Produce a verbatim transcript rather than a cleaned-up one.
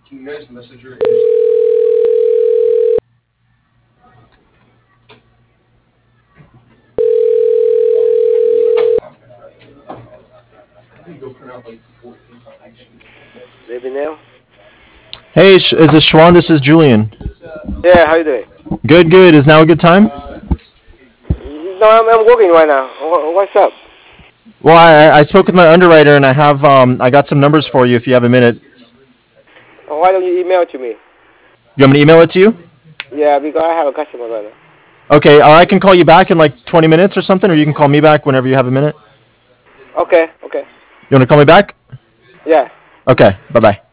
Can you guys message her? Maybe now? Hey, is this Schwan? This is Julian. Yeah, how you doing? Good, good. Is now a good time? No, I'm, I'm working right now. What's up? Well, I, I spoke with my underwriter and I have um I got some numbers for you if you have a minute. Why don't you email to me? You want me to email it to you? Yeah, because I have a customer right now. Okay, or I can call you back in like twenty minutes or something, or you can call me back whenever you have a minute. Okay, okay. You want to call me back? Yeah. Okay, bye bye.